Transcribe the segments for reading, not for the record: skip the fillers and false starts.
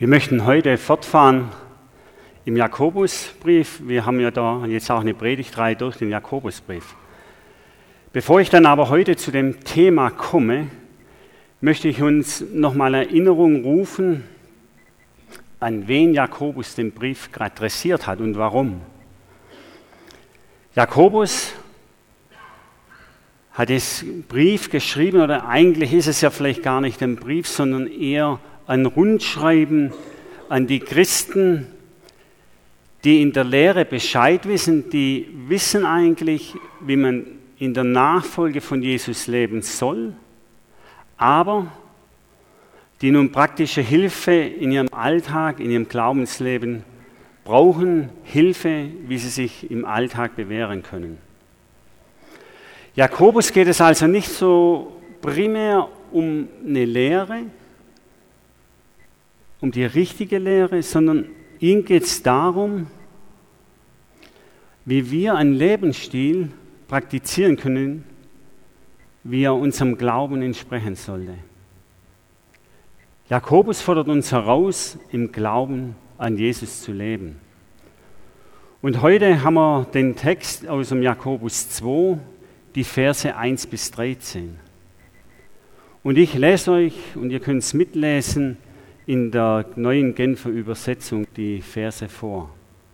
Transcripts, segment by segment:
Wir möchten heute fortfahren im Jakobusbrief. Wir haben ja da jetzt auch eine Predigtreihe durch den Jakobusbrief. Bevor ich dann aber heute zu dem Thema komme, möchte ich uns nochmal Erinnerung rufen, an wen Jakobus den Brief gerade adressiert hat und warum. Jakobus hat den Brief geschrieben, oder eigentlich ist es ja vielleicht gar nicht ein Brief, sondern eher ein Rundschreiben an die Christen, die in der Lehre Bescheid wissen, die wissen eigentlich, wie man in der Nachfolge von Jesus leben soll, aber die nun praktische Hilfe in ihrem Alltag, in ihrem Glaubensleben brauchen, Hilfe, wie sie sich im Alltag bewähren können. Jakobus geht es also nicht so primär um eine Lehre, um die richtige Lehre, sondern ihm geht es darum, wie wir einen Lebensstil praktizieren können, wie er unserem Glauben entsprechen sollte. Jakobus fordert uns heraus, im Glauben an Jesus zu leben. Und heute haben wir den Text aus dem Jakobus 2, die Verse 1 bis 13. Und ich lese euch, und ihr könnt es mitlesen, in der neuen Genfer Übersetzung die Verse vor.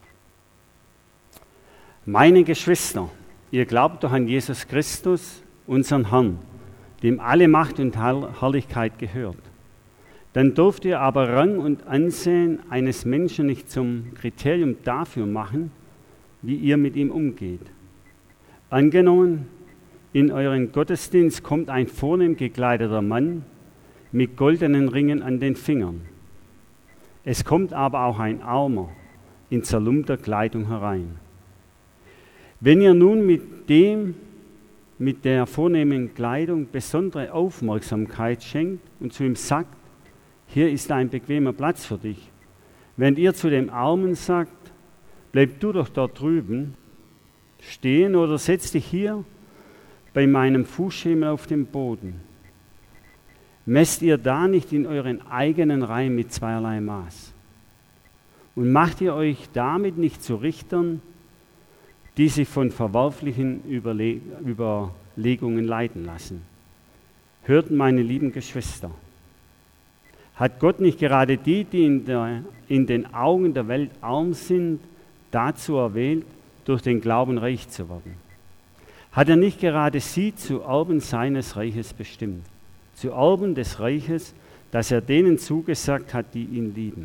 Meine Geschwister, ihr glaubt doch an Jesus Christus, unseren Herrn, dem alle Macht und Herrlichkeit gehört. Dann dürft ihr aber Rang und Ansehen eines Menschen nicht zum Kriterium dafür machen, wie ihr mit ihm umgeht. Angenommen, in euren Gottesdienst kommt ein vornehm gekleideter Mann mit goldenen Ringen an den Fingern. Es kommt aber auch ein Armer in zerlumpter Kleidung herein. Wenn ihr nun mit der vornehmen Kleidung besondere Aufmerksamkeit schenkt und zu ihm sagt, hier ist ein bequemer Platz für dich, während ihr zu dem Armen sagt, bleib du doch dort drüben stehen oder setz dich hier bei meinem Fußschemel auf dem Boden. Messt ihr da nicht in euren eigenen Reihen mit zweierlei Maß? Und macht ihr euch damit nicht zu Richtern, die sich von verwerflichen Überlegungen leiten lassen? Hört, meine lieben Geschwister, hat Gott nicht gerade die, die in den Augen der Welt arm sind, dazu erwählt, durch den Glauben reich zu werden? Hat er nicht gerade sie zu Erben seines Reiches bestimmt? Zu Erben des Reiches, das er denen zugesagt hat, die ihn lieben.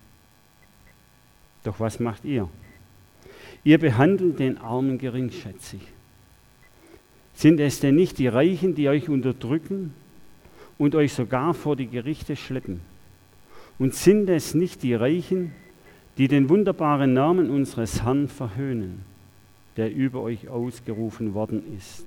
Doch was macht ihr? Ihr behandelt den Armen geringschätzig. Sind es denn nicht die Reichen, die euch unterdrücken und euch sogar vor die Gerichte schleppen? Und sind es nicht die Reichen, die den wunderbaren Namen unseres Herrn verhöhnen, der über euch ausgerufen worden ist?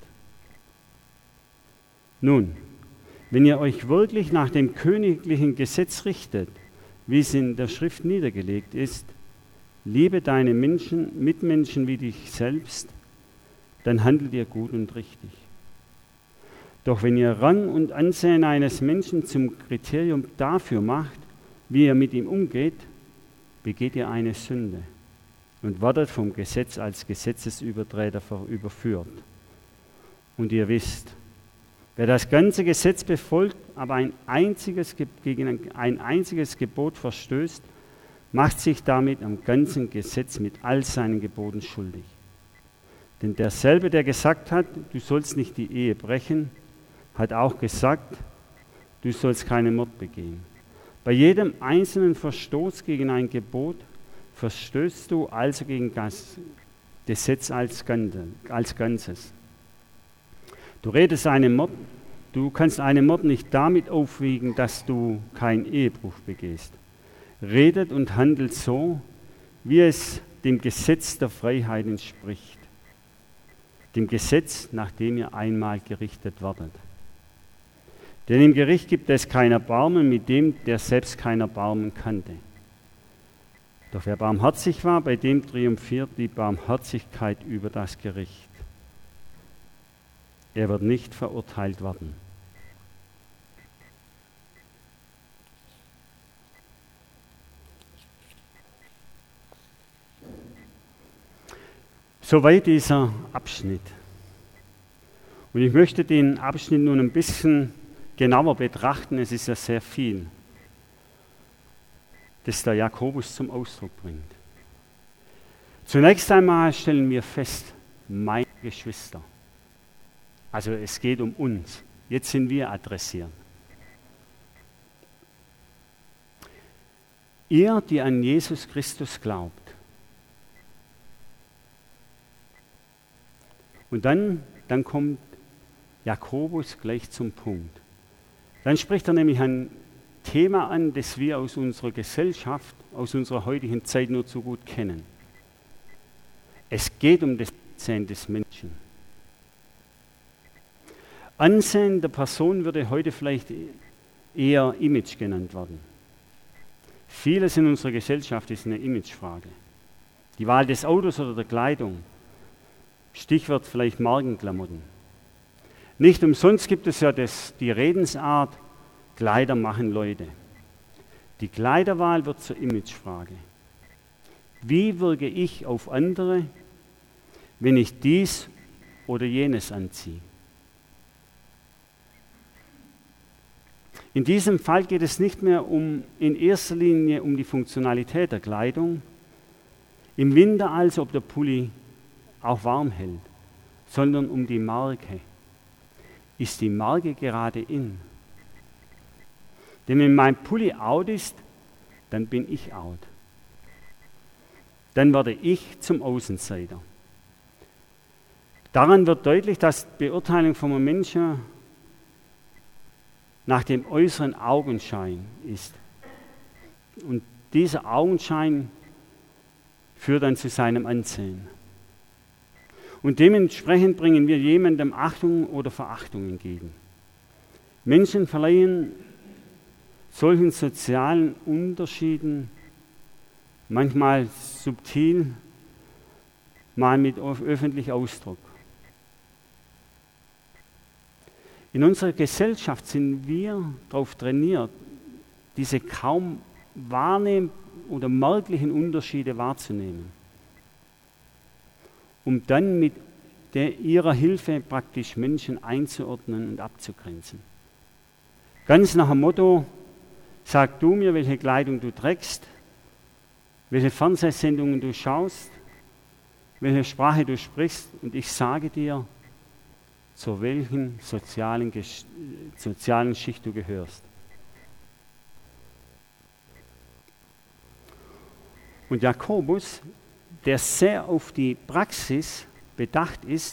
Nun, wenn ihr euch wirklich nach dem königlichen Gesetz richtet, wie es in der Schrift niedergelegt ist, liebe deine Mitmenschen wie dich selbst, dann handelt ihr gut und richtig. Doch wenn ihr Rang und Ansehen eines Menschen zum Kriterium dafür macht, wie ihr mit ihm umgeht, begeht ihr eine Sünde und werdet vom Gesetz als Gesetzesübertreter überführt. Und ihr wisst, wer das ganze Gesetz befolgt, aber gegen ein einziges Gebot verstößt, macht sich damit am ganzen Gesetz mit all seinen Geboten schuldig. Denn derselbe, der gesagt hat, du sollst nicht die Ehe brechen, hat auch gesagt, du sollst keinen Mord begehen. Bei jedem einzelnen Verstoß gegen ein Gebot verstößt du also gegen das Gesetz als Ganzes. Du kannst einen Mord nicht damit aufwiegen, dass du keinen Ehebruch begehst. Redet und handelt so, wie es dem Gesetz der Freiheit entspricht. Dem Gesetz, nach dem ihr einmal gerichtet werdet. Denn im Gericht gibt es kein Erbarmen mit dem, der selbst kein Erbarmen kannte. Doch wer barmherzig war, bei dem triumphiert die Barmherzigkeit über das Gericht. Er wird nicht verurteilt werden. Soweit dieser Abschnitt. Und ich möchte den Abschnitt nun ein bisschen genauer betrachten. Es ist ja sehr viel, das der Jakobus zum Ausdruck bringt. Zunächst einmal stellen wir fest, meine Geschwister. Also es geht um uns. Jetzt sind wir adressiert. Ihr, die an Jesus Christus glaubt. Und dann kommt Jakobus gleich zum Punkt. Dann spricht er nämlich ein Thema an, das wir aus unserer Gesellschaft, aus unserer heutigen Zeit nur zu gut kennen. Es geht um das Ansehen des Menschen. Ansehen der Person würde heute vielleicht eher Image genannt werden. Vieles in unserer Gesellschaft ist eine Imagefrage. Die Wahl des Autos oder der Kleidung. Stichwort vielleicht Markenklamotten. Nicht umsonst gibt es ja die Redensart, Kleider machen Leute. Die Kleiderwahl wird zur Imagefrage. Wie wirke ich auf andere, wenn ich dies oder jenes anziehe? In diesem Fall geht es nicht mehr in erster Linie um die Funktionalität der Kleidung, im Winter also, ob der Pulli auch warm hält, sondern um die Marke. Ist die Marke gerade in? Denn wenn mein Pulli out ist, dann bin ich out. Dann werde ich zum Außenseiter. Daran wird deutlich, dass die Beurteilung von einem Menschen nach dem äußeren Augenschein ist. Und dieser Augenschein führt dann zu seinem Ansehen. Und dementsprechend bringen wir jemandem Achtung oder Verachtung entgegen. Menschen verleihen solchen sozialen Unterschieden manchmal subtil, mal mit öffentlich Ausdruck. In unserer Gesellschaft sind wir darauf trainiert, diese kaum wahrnehmbaren oder merklichen Unterschiede wahrzunehmen, um dann mit ihrer Hilfe praktisch Menschen einzuordnen und abzugrenzen. Ganz nach dem Motto, sag du mir, welche Kleidung du trägst, welche Fernsehsendungen du schaust, welche Sprache du sprichst, und ich sage dir, zu welchen sozialen Schicht du gehörst. Und Jakobus, der sehr auf die Praxis bedacht ist,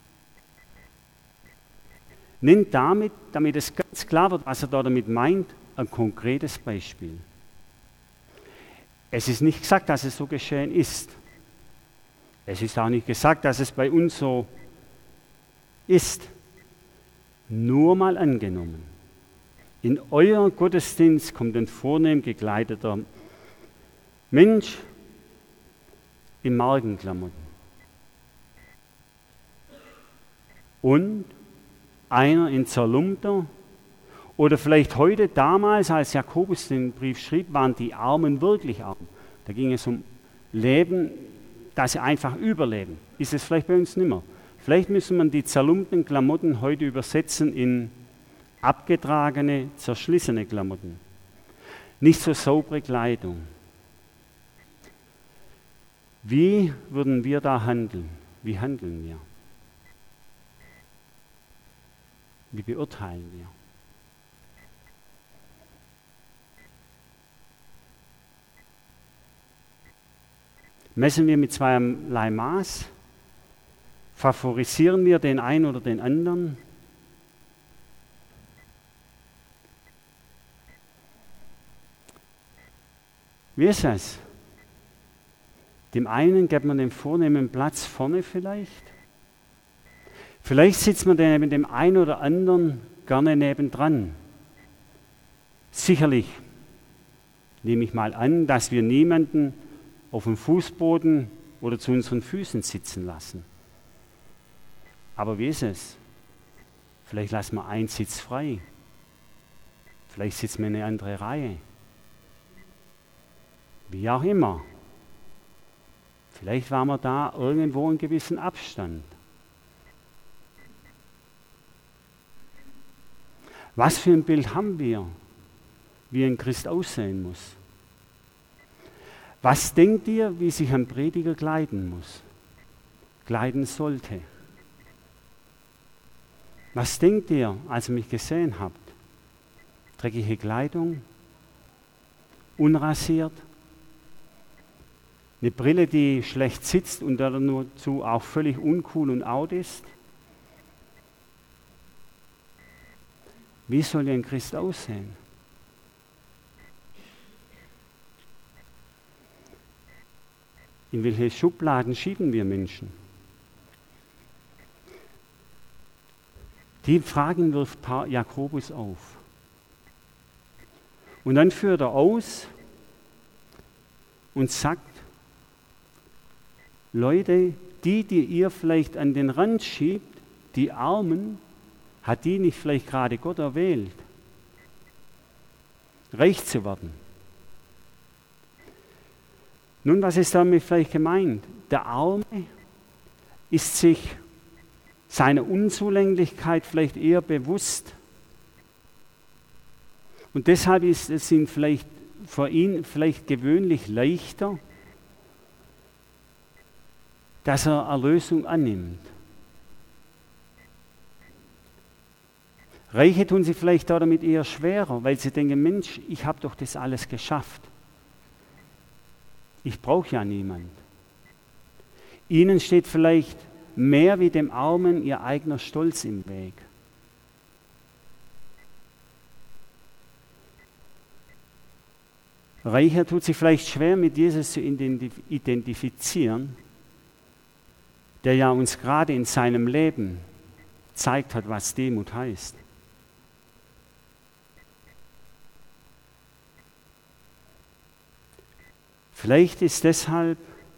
nennt damit es ganz klar wird, was er damit meint, ein konkretes Beispiel. Es ist nicht gesagt, dass es so geschehen ist. Es ist auch nicht gesagt, dass es bei uns so ist. Nur mal angenommen. In euer Gottesdienst kommt ein vornehm gekleideter Mensch in Markenklamotten. Und einer in zerlumpter, oder vielleicht heute, damals, als Jakobus den Brief schrieb, waren die Armen wirklich arm. Da ging es um Leben, dass sie einfach überleben. Ist es vielleicht bei uns nicht mehr. Vielleicht müssen wir die zerlumpten Klamotten heute übersetzen in abgetragene, zerschlissene Klamotten. Nicht so saubere Kleidung. Wie würden wir da handeln? Wie handeln wir? Wie beurteilen wir? Messen wir mit zweierlei Maß? Favorisieren wir den einen oder den anderen? Wie ist es? Dem einen gibt man den vornehmen Platz vorne vielleicht. Vielleicht sitzt man neben dem einen oder anderen gerne nebendran. Sicherlich nehme ich mal an, dass wir niemanden auf dem Fußboden oder zu unseren Füßen sitzen lassen. Aber wie ist es? Vielleicht lassen wir einen Sitz frei. Vielleicht sitzen wir in eine andere Reihe. Wie auch immer. Vielleicht war man da irgendwo in gewissen Abstand. Was für ein Bild haben wir, wie ein Christ aussehen muss? Was denkt ihr, wie sich ein Prediger kleiden muss? Kleiden sollte? Was denkt ihr, als ihr mich gesehen habt? Dreckige Kleidung? Unrasiert? Eine Brille, die schlecht sitzt und dazu auch völlig uncool und out ist? Wie soll ein Christ aussehen? In welche Schubladen schieben wir Menschen? Die Fragen wirft Jakobus auf. Und dann führt er aus und sagt, Leute, die ihr vielleicht an den Rand schiebt, die Armen, hat die nicht vielleicht gerade Gott erwählt, reich zu werden? Nun, was ist damit vielleicht gemeint? Der Arme ist sich seiner Unzulänglichkeit vielleicht eher bewusst. Und deshalb ist es für ihn vielleicht gewöhnlich leichter, dass er Erlösung annimmt. Reiche tun sie vielleicht damit eher schwerer, weil sie denken, Mensch, ich habe doch das alles geschafft. Ich brauche ja niemand. Ihnen steht vielleicht mehr wie dem Armen ihr eigener Stolz im Weg. Reicher tut sich vielleicht schwer, mit Jesus zu identifizieren, der ja uns gerade in seinem Leben gezeigt hat, was Demut heißt. Vielleicht ist deshalb,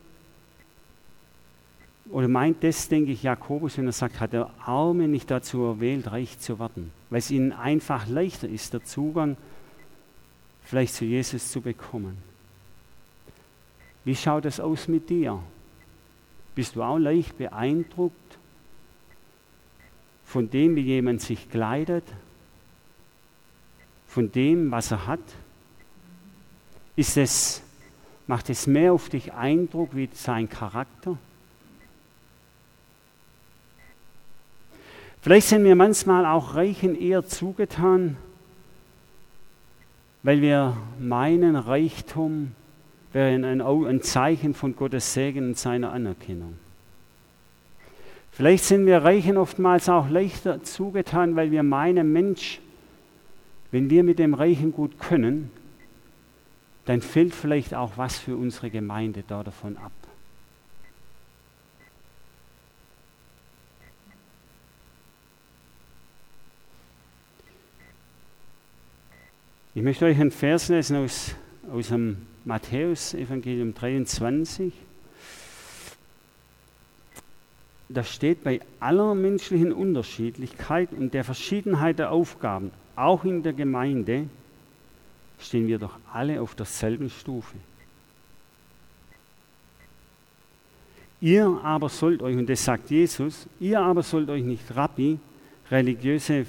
oder meint das, denke ich, Jakobus, wenn er sagt, hat der Arme nicht dazu erwählt, reich zu werden, weil es ihnen einfach leichter ist, der Zugang vielleicht zu Jesus zu bekommen. Wie schaut es aus mit dir? Bist du auch leicht beeindruckt von dem, wie jemand sich kleidet, von dem, was er hat? Macht es mehr auf dich Eindruck wie sein Charakter? Vielleicht sind wir manchmal auch Reichen eher zugetan, weil wir meinen, Reichtum wäre ein Zeichen von Gottes Segen und seiner Anerkennung. Vielleicht sind wir Reichen oftmals auch leichter zugetan, weil wir meinen, Mensch, wenn wir mit dem Reichen gut können, dann fällt vielleicht auch was für unsere Gemeinde davon ab. Ich möchte euch einen Vers lesen aus dem Matthäus-Evangelium 23. Da steht, bei aller menschlichen Unterschiedlichkeit und der Verschiedenheit der Aufgaben, auch in der Gemeinde, stehen wir doch alle auf derselben Stufe. Ihr aber sollt euch, und das sagt Jesus, ihr aber sollt euch nicht Rabbi, religiöse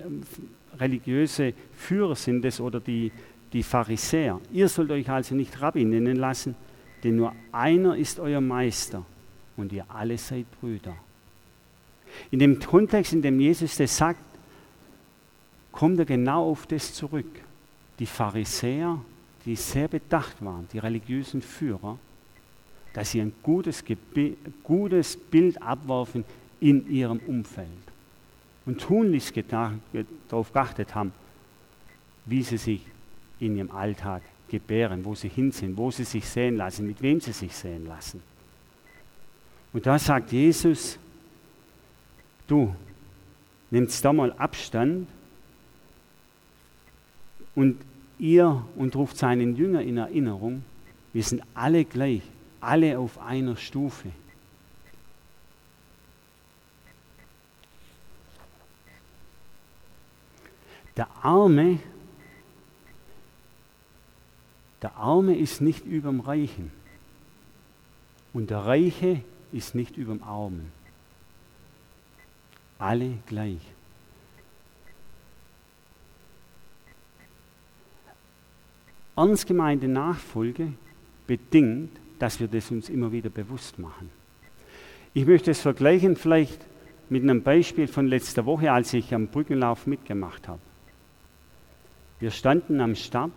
Führer sind es oder die Pharisäer. Ihr sollt euch also nicht Rabbi nennen lassen, denn nur einer ist euer Meister und ihr alle seid Brüder. In dem Kontext, in dem Jesus das sagt, kommt er genau auf das zurück. Die Pharisäer, die sehr bedacht waren, die religiösen Führer, dass sie ein gutes Bild abwerfen in ihrem Umfeld und tunlichst darauf geachtet haben, wie sie sich in ihrem Alltag gebären, wo sie hin sind, wo sie sich sehen lassen, mit wem sie sich sehen lassen. Und da sagt Jesus, du, nimmst da mal Abstand und ruft seinen Jünger in Erinnerung, wir sind alle gleich, alle auf einer Stufe. Der Arme ist nicht über dem Reichen. und der Reiche ist nicht überm Armen. Alle gleich. Ernst gemeinte Nachfolge bedingt, dass wir das uns immer wieder bewusst machen. Ich möchte es vergleichen vielleicht mit einem Beispiel von letzter Woche, als ich am Brückenlauf mitgemacht habe. Wir standen am Start,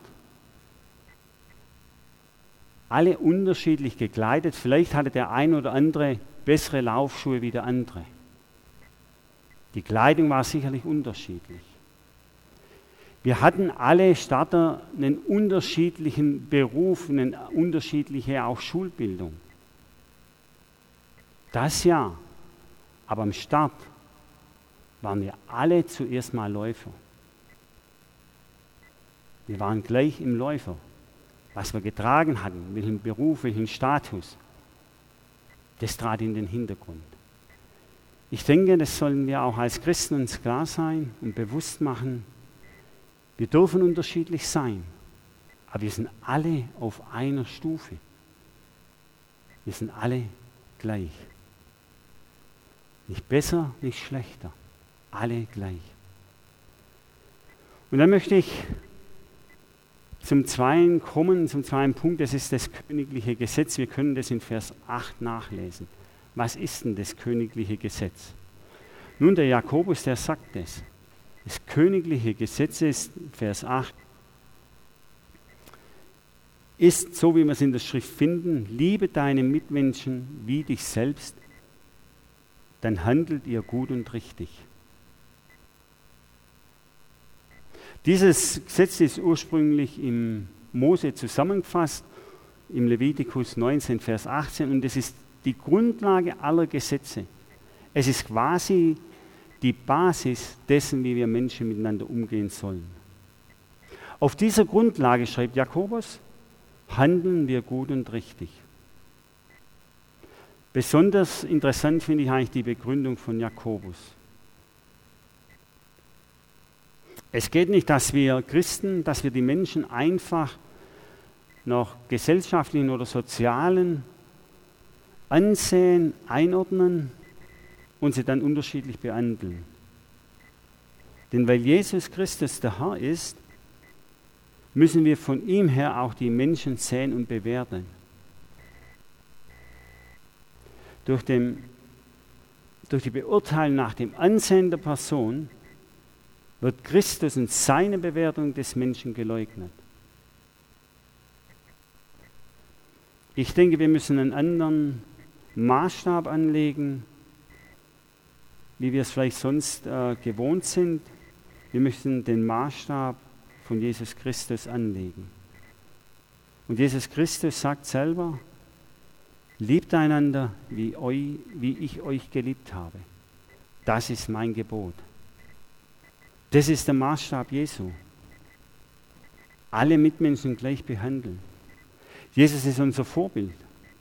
alle unterschiedlich gekleidet. Vielleicht hatte der ein oder andere bessere Laufschuhe wie der andere. Die Kleidung war sicherlich unterschiedlich. Wir hatten alle Starter einen unterschiedlichen Beruf, eine unterschiedliche auch Schulbildung. Das ja, aber am Start waren wir alle zuerst mal Läufer. Wir waren gleich im Läufer, was wir getragen hatten, welchen Beruf, welchen Status. Das trat in den Hintergrund. Ich denke, das sollen wir auch als Christen uns klar sein und bewusst machen. Wir dürfen unterschiedlich sein, aber wir sind alle auf einer Stufe. Wir sind alle gleich. Nicht besser, nicht schlechter. Alle gleich. Und dann möchte ich zum zweiten Punkt, das ist das königliche Gesetz. Wir können das in Vers 8 nachlesen. Was ist denn das königliche Gesetz? Nun, der Jakobus, der sagt das. Das königliche Gesetz ist, Vers 8, ist, so wie wir es in der Schrift finden, liebe deine Mitmenschen wie dich selbst, dann handelt ihr gut und richtig. Dieses Gesetz ist ursprünglich im Mose zusammengefasst, im Levitikus 19, Vers 18, und es ist die Grundlage aller Gesetze. Es ist quasi die Basis dessen, wie wir Menschen miteinander umgehen sollen. Auf dieser Grundlage, schreibt Jakobus, handeln wir gut und richtig. Besonders interessant finde ich eigentlich die Begründung von Jakobus. Es geht nicht, dass wir Christen, dass wir die Menschen einfach nach gesellschaftlichen oder sozialen Ansehen einordnen und sie dann unterschiedlich behandeln. Denn weil Jesus Christus der Herr ist, müssen wir von ihm her auch die Menschen sehen und bewerten. Durch die Beurteilung nach dem Ansehen der Person wird Christus und seine Bewertung des Menschen geleugnet. Ich denke, wir müssen einen anderen Maßstab anlegen, wie wir es vielleicht sonst gewohnt sind. Wir müssen den Maßstab von Jesus Christus anlegen. Und Jesus Christus sagt selber, liebt einander, wie ich euch geliebt habe. Das ist mein Gebot. Das ist der Maßstab Jesu. Alle Mitmenschen gleich behandeln. Jesus ist unser Vorbild.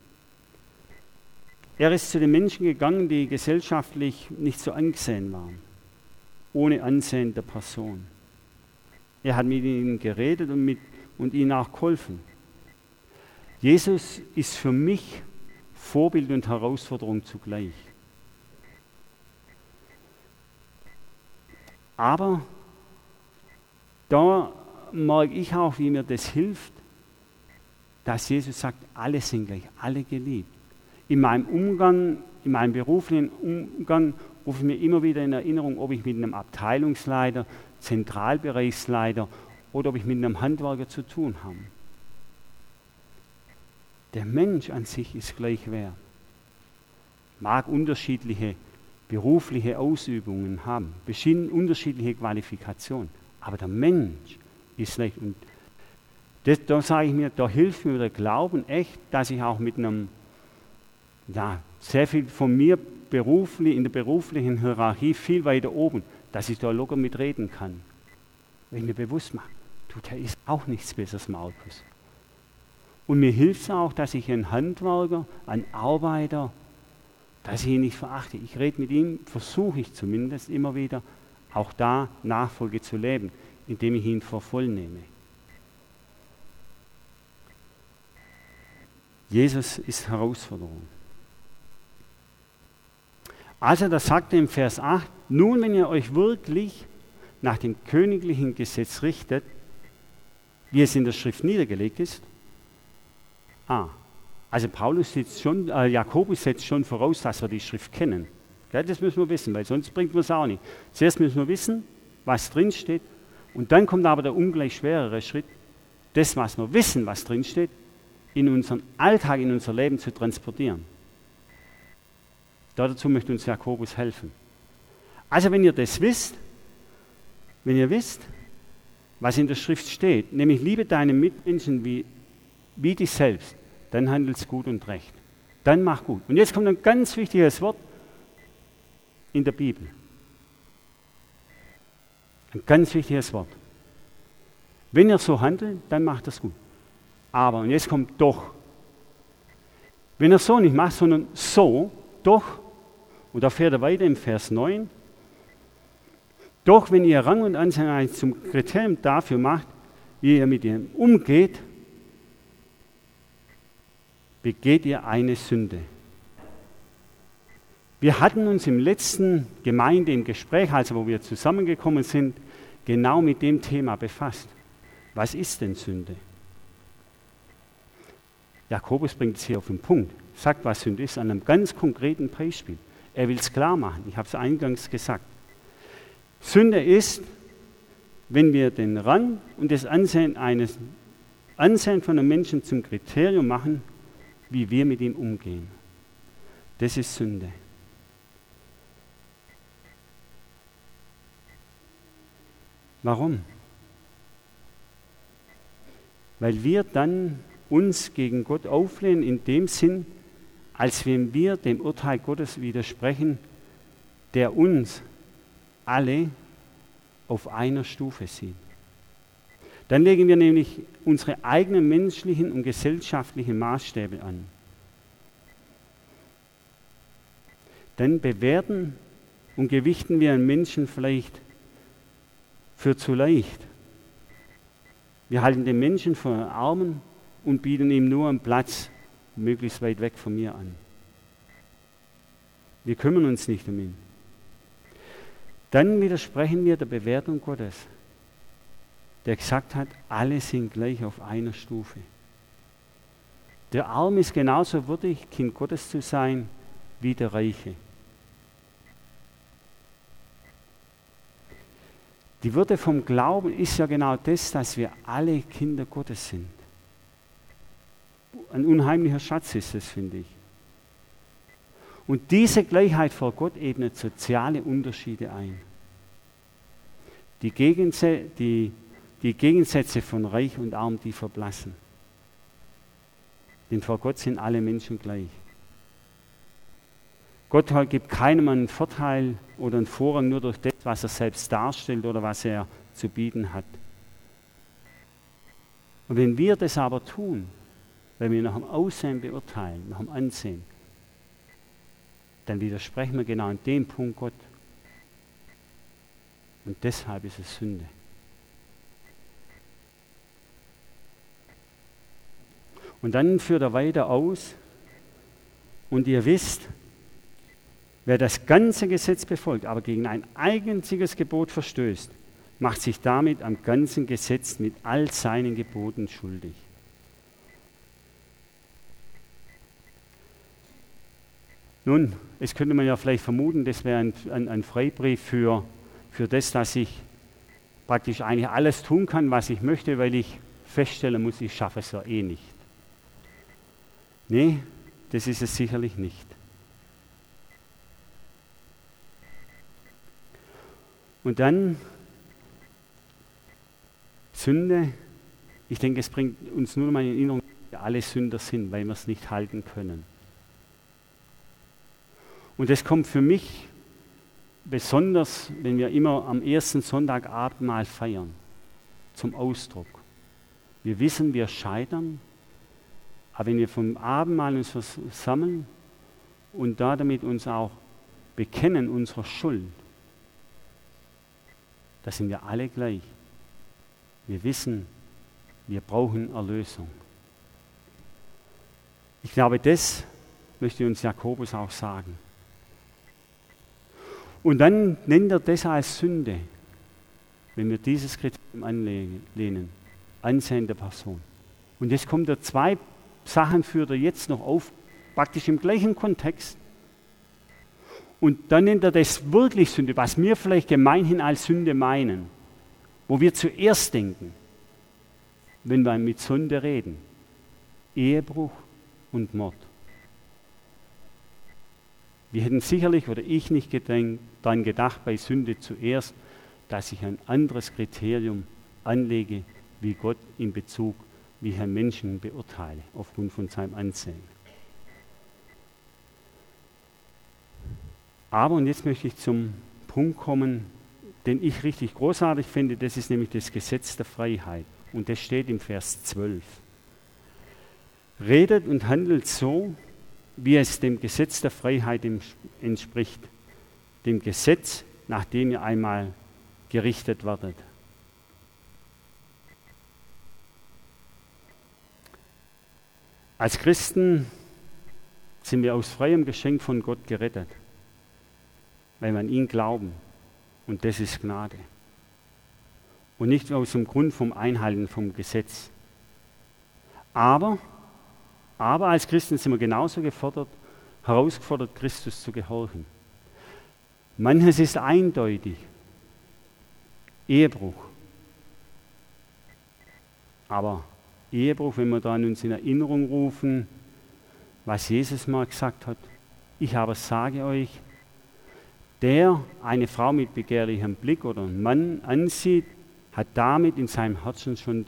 Er ist zu den Menschen gegangen, die gesellschaftlich nicht so angesehen waren, ohne Ansehen der Person. Er hat mit ihnen geredet und ihnen auch geholfen. Jesus ist für mich Vorbild und Herausforderung zugleich. Aber da merke ich auch, wie mir das hilft, dass Jesus sagt, alle sind gleich, alle geliebt. In meinem Umgang, in meinem beruflichen Umgang rufe ich mir immer wieder in Erinnerung, ob ich mit einem Abteilungsleiter, Zentralbereichsleiter oder ob ich mit einem Handwerker zu tun habe. Der Mensch an sich ist gleich wert. Mag unterschiedliche berufliche Ausübungen haben, unterschiedliche Qualifikationen, aber der Mensch ist gleich. Und da sage ich mir, da hilft mir der Glauben echt, dass ich auch mit einem, sehr viel von mir in der beruflichen Hierarchie viel weiter oben, dass ich da locker mitreden kann. Wenn ich mir bewusst mache, der ist auch nichts Besseres, Markus. Und mir hilft es auch, dass ich einen Handwerker, einen Arbeiter, dass ich ihn nicht verachte. Ich rede mit ihm, versuche ich zumindest immer wieder, auch da Nachfolge zu leben, indem ich ihn vor voll nehme. Jesus ist Herausforderung. Also da sagt er im Vers 8, nun wenn ihr euch wirklich nach dem königlichen Gesetz richtet, wie es in der Schrift niedergelegt ist. Also Jakobus setzt schon voraus, dass wir die Schrift kennen. Ja, das müssen wir wissen, weil sonst bringt man es auch nicht. Zuerst müssen wir wissen, was drin steht, und dann kommt aber der ungleich schwerere Schritt, das, was wir wissen, was drin steht, in unseren Alltag, in unser Leben zu transportieren. Dazu möchte uns Jakobus helfen. Also wenn ihr das wisst, wenn ihr wisst, was in der Schrift steht, nämlich liebe deine Mitmenschen wie dich selbst, dann handelst gut und recht. Dann mach gut. Und jetzt kommt ein ganz wichtiges Wort in der Bibel. Ein ganz wichtiges Wort. Wenn ihr so handelt, dann macht das gut. Aber, und jetzt kommt doch. Wenn ihr so nicht macht, sondern so, doch, und da fährt er weiter im Vers 9, doch wenn ihr Rang und Ansehen zum Kriterium dafür macht, wie ihr mit ihm umgeht, begeht ihr eine Sünde. Wir hatten uns im letzten Gemeinde im Gespräch, also wo wir zusammengekommen sind, genau mit dem Thema befasst. Was ist denn Sünde? Jakobus bringt es hier auf den Punkt, sagt, was Sünde ist, an einem ganz konkreten Beispiel. Er will es klar machen, ich habe es eingangs gesagt. Sünde ist, wenn wir den Rang und das Ansehen von einem Menschen zum Kriterium machen, wie wir mit ihm umgehen. Das ist Sünde. Warum? Weil wir dann uns gegen Gott auflehnen in dem Sinn, als wenn wir dem Urteil Gottes widersprechen, der uns alle auf einer Stufe sieht. Dann legen wir nämlich unsere eigenen menschlichen und gesellschaftlichen Maßstäbe an. Dann bewerten und gewichten wir einen Menschen vielleicht für zu leicht. Wir halten den Menschen für Armen und bieten ihm nur einen Platz möglichst weit weg von mir an. Wir kümmern uns nicht um ihn. Dann widersprechen wir der Bewertung Gottes, der gesagt hat, alle sind gleich auf einer Stufe. Der Arme ist genauso würdig, Kind Gottes zu sein, wie der Reiche. Die Würde vom Glauben ist ja genau das, dass wir alle Kinder Gottes sind. Ein unheimlicher Schatz ist es, finde ich. Und diese Gleichheit vor Gott ebnet soziale Unterschiede ein. Die Gegensätze von Reich und Arm, die verblassen. Denn vor Gott sind alle Menschen gleich. Gott gibt keinem einen Vorteil oder einen Vorrang nur durch das, was er selbst darstellt oder was er zu bieten hat. Und wenn wir das aber tun, weil wir nach dem Aussehen beurteilen, nach dem Ansehen, dann widersprechen wir genau an dem Punkt Gott. Und deshalb ist es Sünde. Und dann führt er weiter aus, und ihr wisst, wer das ganze Gesetz befolgt, aber gegen ein einziges Gebot verstößt, macht sich damit am ganzen Gesetz mit all seinen Geboten schuldig. Nun, es könnte man ja vielleicht vermuten, das wäre ein Freibrief für das, dass ich praktisch eigentlich alles tun kann, was ich möchte, weil ich feststellen muss, ich schaffe es ja eh nicht. Nee, das ist es sicherlich nicht. Und dann Sünde. Ich denke, es bringt uns nur mal in Erinnerung, dass wir alle Sünder sind, weil wir es nicht halten können. Und das kommt für mich besonders, wenn wir immer am ersten Sonntag Abendmahl feiern, zum Ausdruck. Wir wissen, wir scheitern, aber wenn wir vom Abendmahl uns versammeln und damit uns auch bekennen unserer Schuld, da sind wir alle gleich. Wir wissen, wir brauchen Erlösung. Ich glaube, das möchte uns Jakobus auch sagen. Und dann nennt er das als Sünde, wenn wir dieses Kriterium anlehnen, Ansehen der Person. Und jetzt kommt er, zwei Sachen führt er jetzt noch auf, praktisch im gleichen Kontext. Und dann nennt er das wirklich Sünde, was wir vielleicht gemeinhin als Sünde meinen, wo wir zuerst denken, wenn wir mit Sünde reden. Ehebruch und Mord. Wir hätten sicherlich, oder ich nicht daran gedacht, bei Sünde zuerst, dass ich ein anderes Kriterium anlege, wie Gott in Bezug, wie ich einen Menschen beurteile, aufgrund von seinem Ansehen. Aber, und jetzt möchte ich zum Punkt kommen, den ich richtig großartig finde, das ist nämlich das Gesetz der Freiheit. Und das steht im Vers 12. Redet und handelt so, wie es dem Gesetz der Freiheit entspricht, dem Gesetz, nach dem ihr einmal gerichtet werdet. Als Christen sind wir aus freiem Geschenk von Gott gerettet, weil wir an ihn glauben. Und das ist Gnade. Und nicht aus dem Grund vom Einhalten vom Gesetz. Aber als Christen sind wir genauso herausgefordert, Christus zu gehorchen. Manches ist eindeutig. Ehebruch. Aber Ehebruch, wenn wir da uns in Erinnerung rufen, was Jesus mal gesagt hat, ich aber sage euch, der eine Frau mit begehrlichem Blick oder einen Mann ansieht, hat damit in seinem Herzen schon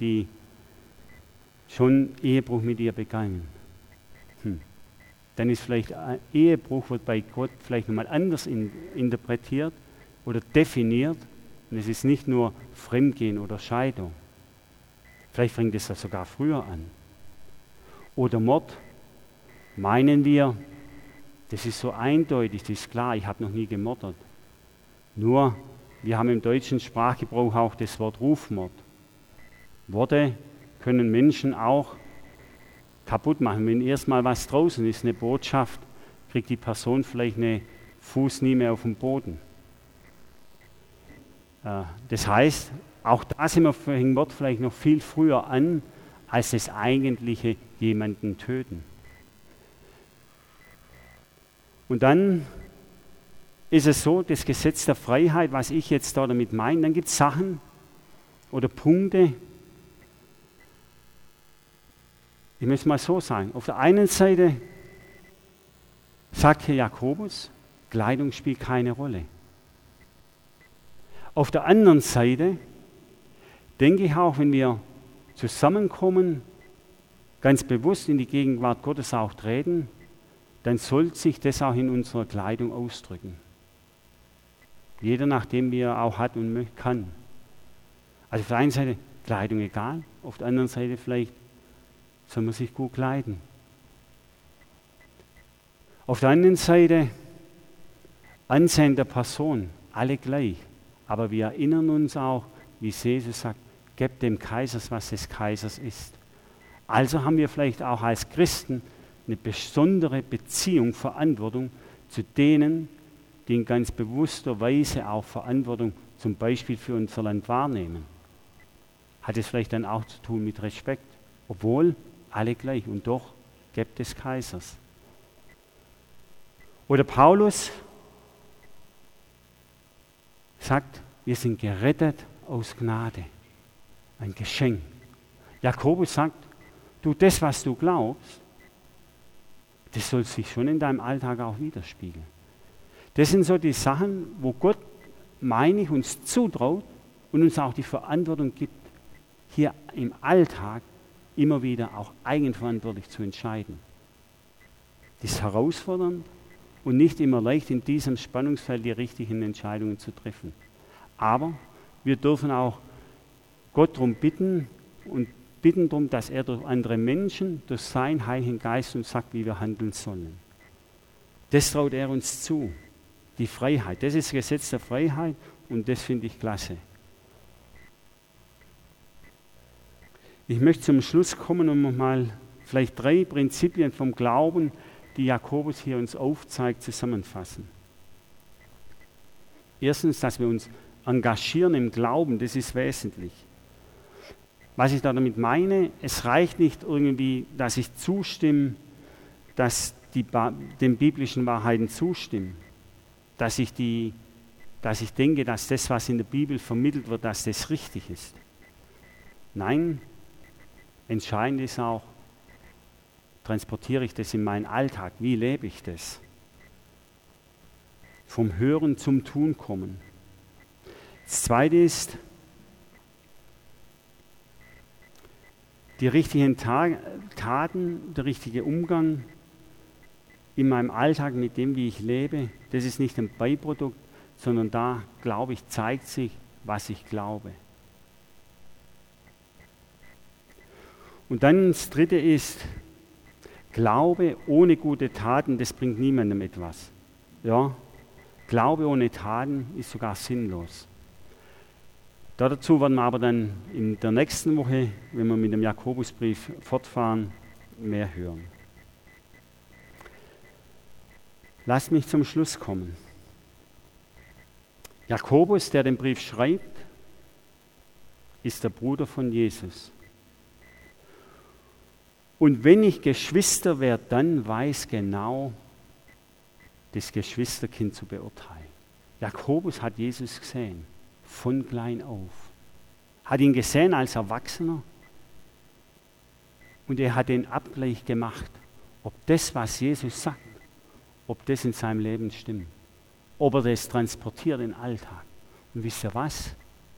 Ehebruch mit ihr begangen. Dann ist vielleicht Ehebruch, wird bei Gott vielleicht nochmal anders interpretiert oder definiert. Und es ist nicht nur Fremdgehen oder Scheidung. Vielleicht fängt es ja sogar früher an. Oder Mord. Meinen wir, das ist so eindeutig, das ist klar, ich habe noch nie gemordet. Nur, wir haben im deutschen Sprachgebrauch auch das Wort Rufmord. Worte können Menschen auch kaputt machen. Wenn erstmal was draußen ist, eine Botschaft, kriegt die Person vielleicht einen Fuß nie mehr auf den Boden. Das heißt, auch da fängt Mord vielleicht noch viel früher an, als das eigentliche jemanden töten. Und dann ist es so, das Gesetz der Freiheit, was ich jetzt da damit meine, dann gibt es Sachen oder Punkte, ich möchte mal so sagen, auf der einen Seite sagt hier Jakobus, Kleidung spielt keine Rolle. Auf der anderen Seite denke ich auch, wenn wir zusammenkommen, ganz bewusst in die Gegenwart Gottes auch treten, dann soll sich das auch in unserer Kleidung ausdrücken. Jeder nachdem, wie er auch hat und kann. Also auf der einen Seite Kleidung egal, auf der anderen Seite vielleicht soll man sich gut kleiden. Auf der anderen Seite Ansehen der Person, alle gleich. Aber wir erinnern uns auch, wie Jesus sagt, gebt dem Kaisers, was des Kaisers ist. Also haben wir vielleicht auch als Christen eine besondere Beziehung, Verantwortung zu denen, die in ganz bewusster Weise auch Verantwortung zum Beispiel für unser Land wahrnehmen. Hat es vielleicht dann auch zu tun mit Respekt, obwohl alle gleich und doch gebt des Kaisers. Oder Paulus sagt, wir sind gerettet aus Gnade, ein Geschenk. Jakobus sagt, du, das, was du glaubst, das soll sich schon in deinem Alltag auch widerspiegeln. Das sind so die Sachen, wo Gott, meine ich, uns zutraut und uns auch die Verantwortung gibt, hier im Alltag immer wieder auch eigenverantwortlich zu entscheiden. Das ist herausfordernd und nicht immer leicht, in diesem Spannungsfeld die richtigen Entscheidungen zu treffen. Aber wir dürfen auch Gott darum bitten und bitten darum, dass er durch andere Menschen, durch seinen Heiligen Geist uns sagt, wie wir handeln sollen. Das traut er uns zu, die Freiheit. Das ist das Gesetz der Freiheit und das finde ich klasse. Ich möchte zum Schluss kommen und mal vielleicht 3 Prinzipien vom Glauben, die Jakobus hier uns aufzeigt, zusammenfassen. Erstens, dass wir uns engagieren im Glauben, das ist wesentlich. Was ich damit meine, es reicht nicht irgendwie, dass ich zustimme, dass den biblischen Wahrheiten zustimme, dass ich denke, dass das, was in der Bibel vermittelt wird, dass das richtig ist. Nein, entscheidend ist auch, transportiere ich das in meinen Alltag? Wie lebe ich das? Vom Hören zum Tun kommen. Das Zweite ist, die richtigen Taten, der richtige Umgang in meinem Alltag mit dem, wie ich lebe, das ist nicht ein Beiprodukt, sondern da, glaube ich, zeigt sich, was ich glaube. Und dann das Dritte ist, Glaube ohne gute Taten, das bringt niemandem etwas. Ja, Glaube ohne Taten ist sogar sinnlos. Dazu werden wir aber dann in der nächsten Woche, wenn wir mit dem Jakobusbrief fortfahren, mehr hören. Lasst mich zum Schluss kommen. Jakobus, der den Brief schreibt, ist der Bruder von Jesus. Und wenn ich Geschwister werde, dann weiß genau, das Geschwisterkind zu beurteilen. Jakobus hat Jesus gesehen, von klein auf. Hat ihn gesehen als Erwachsener und er hat den Abgleich gemacht, ob das, was Jesus sagt, ob das in seinem Leben stimmt. Ob er das transportiert in den Alltag. Und wisst ihr was?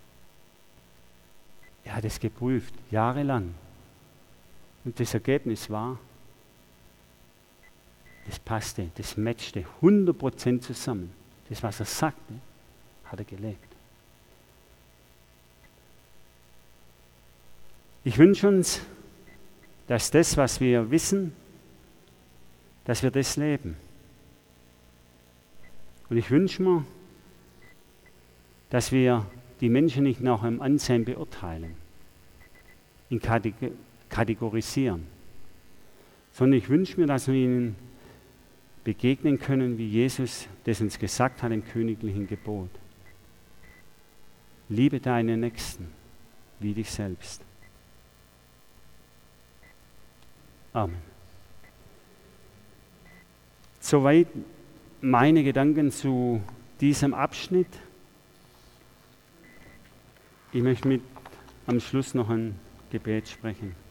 Er hat es geprüft, jahrelang. Und das Ergebnis war, das passte, das matchte 100% zusammen. Das, was er sagte, hat er gelebt. Ich wünsche uns, dass das, was wir wissen, dass wir das leben. Und ich wünsche mir, dass wir die Menschen nicht nach dem Ansehen beurteilen, in kategorisieren, sondern ich wünsche mir, dass wir ihnen begegnen können, wie Jesus das uns gesagt hat im königlichen Gebot. Liebe deinen Nächsten wie dich selbst. Amen. Soweit meine Gedanken zu diesem Abschnitt. Ich möchte am Schluss noch ein Gebet sprechen.